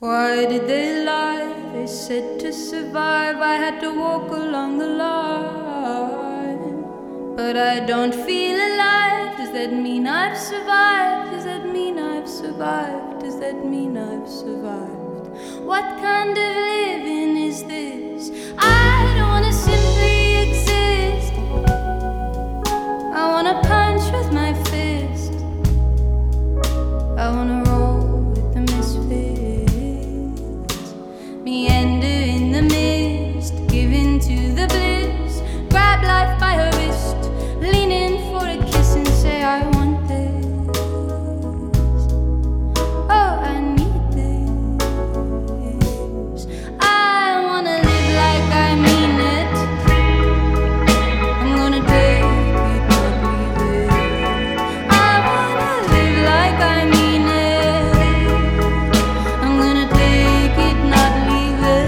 Why did they lie? They said to survive I had to walk along the line. But I don't feel alive. Does that mean I've survived? Does that mean I've survived? Does that mean I've survived? What kind of living is this? I don't wanna simply exist. I wanna punch with my fist. I wanna roll with the misfits. Meander in the mist, give in to the bliss. Grab life by her wrist, lean in for a kiss and say I want this. Oh, I need this. I wanna live like I mean it. I'm gonna take it, not leave it. I wanna live like I mean it. I'm gonna take it, not leave it.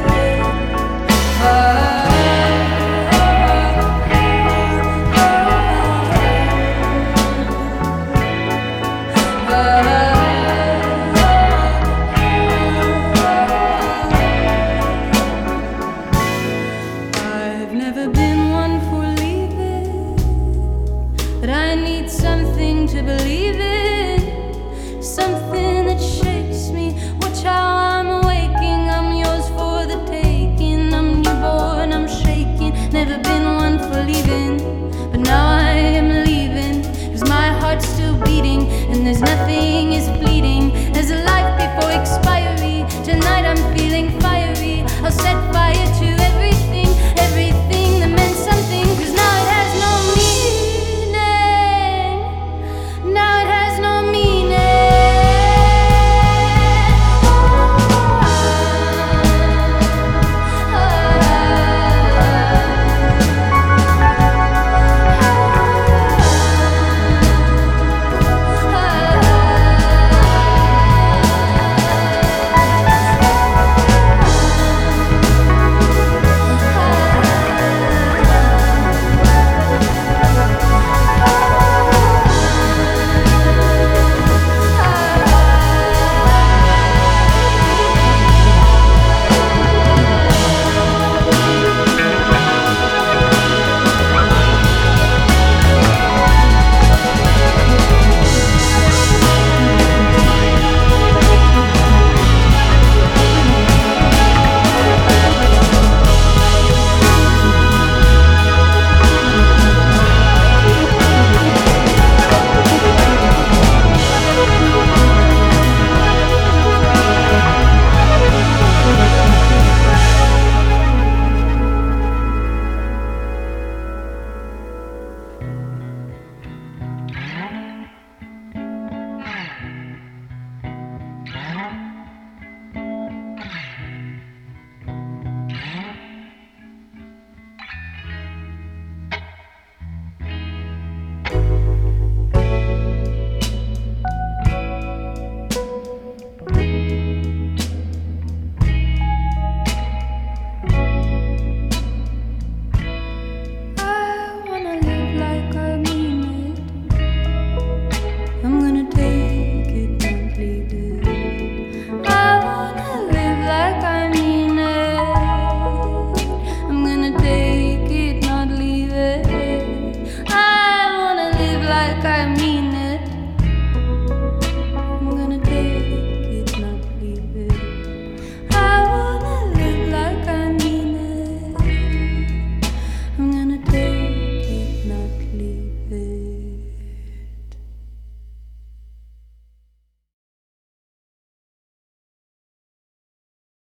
I've never been one for leaving, but I need something to believe in, something that shakes me. Watch how I'm awaking. I'm yours for the taking. I'm newborn, I'm shaking. Never been one for leaving, but now I am leaving, 'cause my heart's still beating, and there's nothing is fleeting. There's a life before expiry. Tonight I'm feeling fiery. I'll set fire